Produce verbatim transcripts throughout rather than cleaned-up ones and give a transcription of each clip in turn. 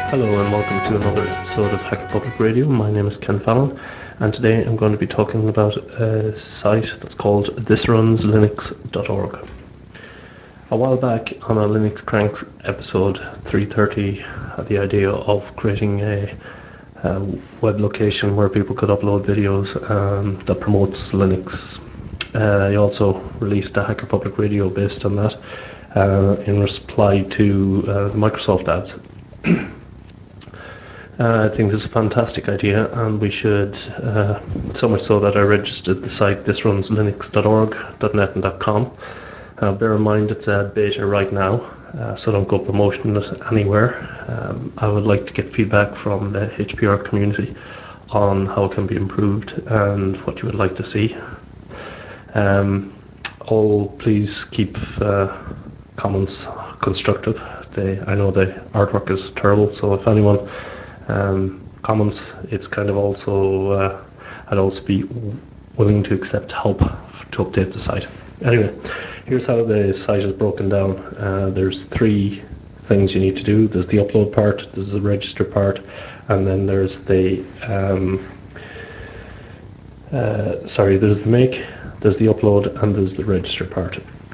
Hello and welcome to another episode of Hacker Public Radio. My name is Ken Fallon, and today I'm going to be talking about a site that's called this runs linux dot org. A while back on a Linux Cranks episode three thirty, I had the idea of creating a, a web location where people could upload videos um, that promotes Linux. Uh, I also released a Hacker Public Radio based on that uh, in reply to uh, the Microsoft ads. Uh, I think this is a fantastic idea, and we should, uh, so much so that I registered the site this runs linux dot org dot net and .com. Uh, bear in mind it's a beta right now, uh, so don't go promoting it anywhere. Um, I would like to get feedback from the H P R community on how it can be improved and what you would like to see. Um, all please keep uh, comments constructive. They, I know the artwork is terrible, so if anyone um, comments, it's kind of also uh, I'd also be willing to accept help to update the site. Anyway, here's how the site is broken down. Uh, there's three things you need to do. There's the upload part, there's the register part, and then there's the um, uh, sorry, there's the make, there's the upload, and there's the register part.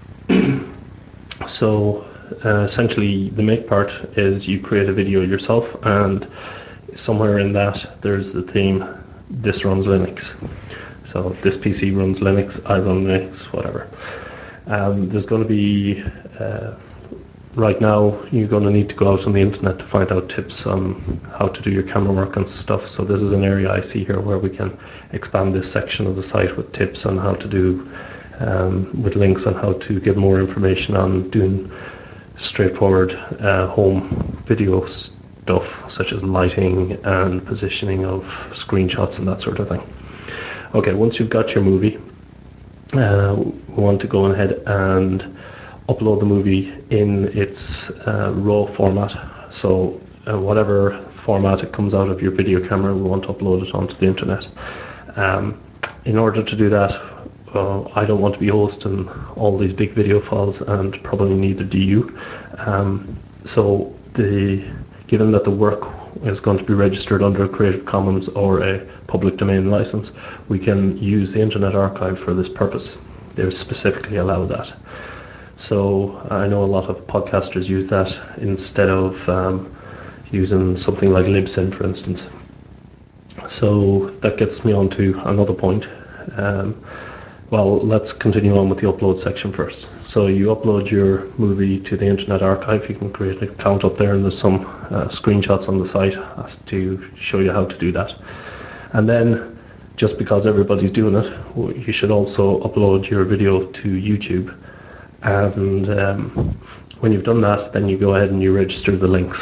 So uh, essentially, the make part is you create a video yourself, and somewhere in that there's the theme, this runs Linux. So this P C runs Linux, I run Linux, whatever. Um, there's going to be, uh, right now, you're going to need to go out on the internet to find out tips on how to do your camera work and stuff. So this is an area I see here where we can expand this section of the site with tips on how to do, um, with links on how to get more information on doing straightforward uh, home video stuff, such as lighting and positioning of screenshots and that sort of thing. Okay, once you've got your movie, uh, we want to go ahead and upload the movie in its uh, raw format. So uh, whatever format it comes out of your video camera, we want to upload it onto the internet. Um, in order to do that, uh, I don't want to be hosting all these big video files, and probably neither do you. Um, so the given that the work is going to be registered under a Creative Commons or a public domain license, we can use the Internet Archive for this purpose. They specifically allow that. So I know a lot of podcasters use that instead of um, using something like Libsyn, for instance. So that gets me on to another point. Um, well, let's continue on with the upload section first. So you upload your movie to the Internet Archive. You can create an account up there, and there's some uh, screenshots on the site as to show you how to do that. And then, just because everybody's doing it, you should also upload your video to YouTube. And um, when you've done that, then you go ahead and you register the links.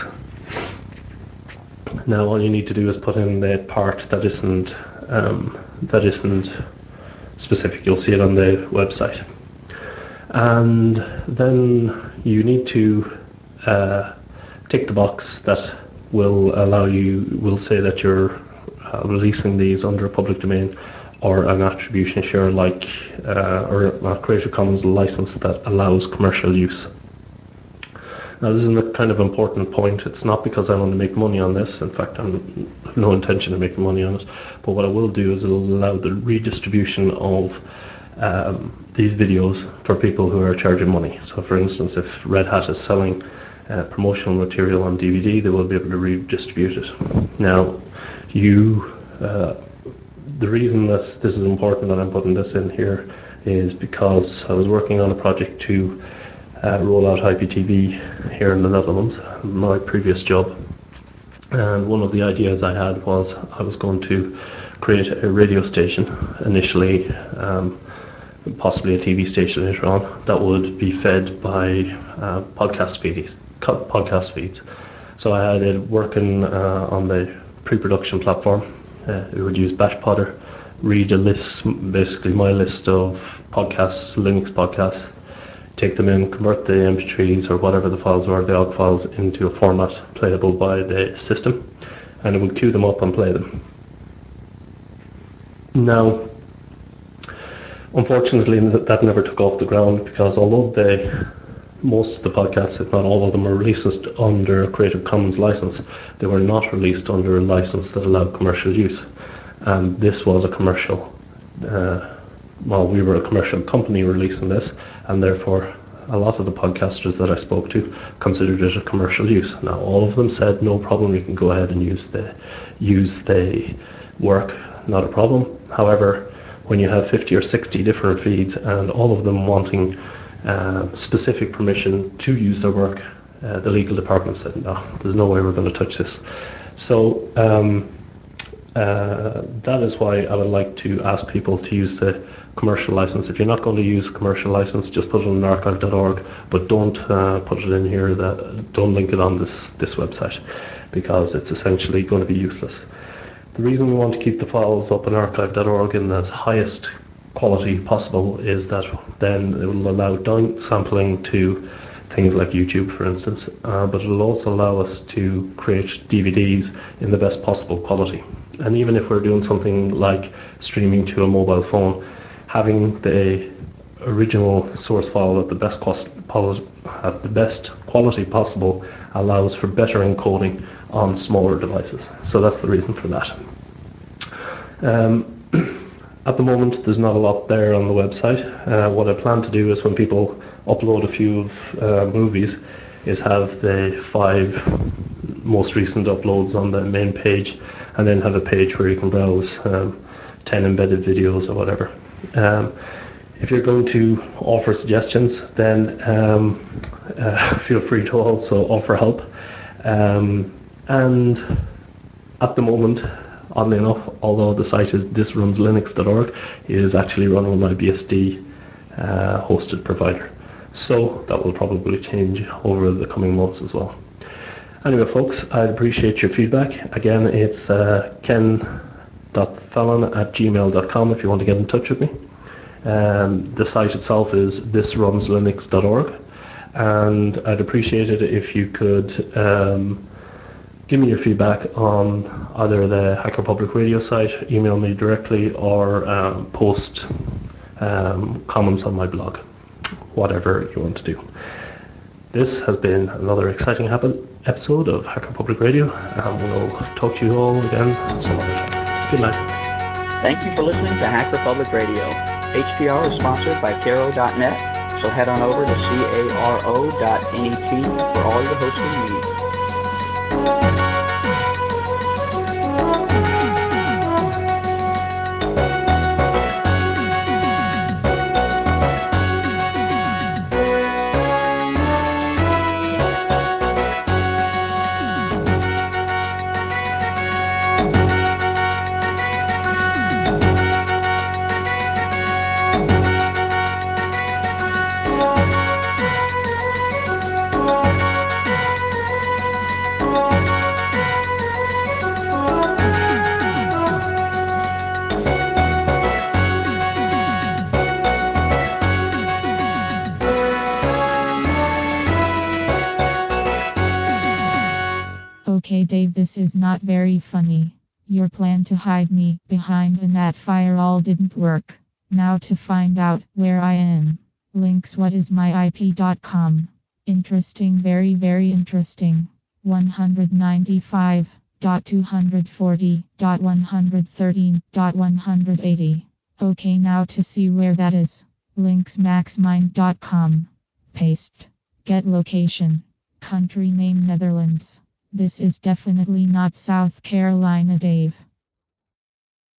Now all you need to do is put in the part that isn't um, that isn't specific. You'll see it on the website, and then you need to uh, tick the box that will allow you will say that you're uh, releasing these under a public domain or an attribution share, like uh, or a Creative Commons license that allows commercial use. Now, this is a kind of important point. It's not because I want to make money on this. In fact, I have no intention of making money on it. But what I will do is it'll allow the redistribution of um, these videos for people who are charging money. So, for instance, if Red Hat is selling uh, promotional material on D V D, they will be able to redistribute it. Now, you, uh, the reason that this is important that I'm putting this in here is because I was working on a project to uh, roll out I P T V here in the Netherlands, my previous job. And one of the ideas I had was I was going to create a radio station initially, um, possibly a T V station later on, that would be fed by uh, podcast feeds. Podcast feeds. So I had it working uh, on the pre-production platform. Uh, it would use BatchPodder, read a list, basically my list of podcasts, Linux podcasts, take them in, convert the M P threes or whatever the files were, the ogg files, into a format playable by the system, and it would queue them up and play them. Now, unfortunately, that never took off the ground, because although the most of the podcasts, if not all of them, are released under a Creative Commons license. They were not released under a license that allowed commercial use. And this was a commercial, uh, well, we were a commercial company releasing this, and therefore a lot of the podcasters that I spoke to considered it a commercial use. Now, all of them said, no problem, you can go ahead and use the, use the work, not a problem. However, when you have fifty or sixty different feeds and all of them wanting uh, specific permission to use their work, uh, the legal department said, no, there's no way we're going to touch this. So um, uh, that is why I would like to ask people to use the commercial license. If you're not going to use a commercial license, just put it on archive dot org, but don't uh, put it in here, that, don't link it on this, this website, because it's essentially going to be useless. The reason we want to keep the files up on archive dot org in the highest quality possible is that then it will allow down sampling to things like YouTube, for instance, uh, but it will also allow us to create D V Ds in the best possible quality. And even if we're doing something like streaming to a mobile phone, having the original source file at the best cost, at the best quality possible allows for better encoding on smaller devices. So that's the reason for that. Um, at the moment, there's not a lot there on the website. Uh, what I plan to do is when people upload a few of, uh, movies, is have the five most recent uploads on the main page, and then have a page where you can browse um, ten embedded videos or whatever. Um, if you're going to offer suggestions, then um, uh, feel free to also offer help. Um, and at the moment, oddly enough, although the site is this runs linux dot org, it is actually run on my B S D uh, hosted provider. So that will probably change over the coming months as well. Anyway, folks, I'd appreciate your feedback. Again, it's uh, ken dot fallon at gmail dot com if you want to get in touch with me. Um, the site itself is this runs linux dot org, and I'd appreciate it if you could um, give me your feedback on either the Hacker Public Radio site, email me directly, or um, post um, comments on my blog, whatever you want to do. This has been another exciting episode of Hacker Public Radio, and we'll talk to you all again some other time. Good night. Thank you for listening to Hacker Public Radio. H P R is sponsored by caro dot net, so head on over to caro dot net for all your hosting needs. Okay, Dave, this is not very funny. Your plan to hide me behind a net firewall didn't work. Now to find out where I am. Links what is my I P dot com. Interesting, very very interesting. one ninety-five dot two forty dot one thirteen dot one eighty. Okay, now to see where that is. Links maxmind dot com. Paste. Get location. Country name Netherlands. This is definitely not South Carolina, Dave.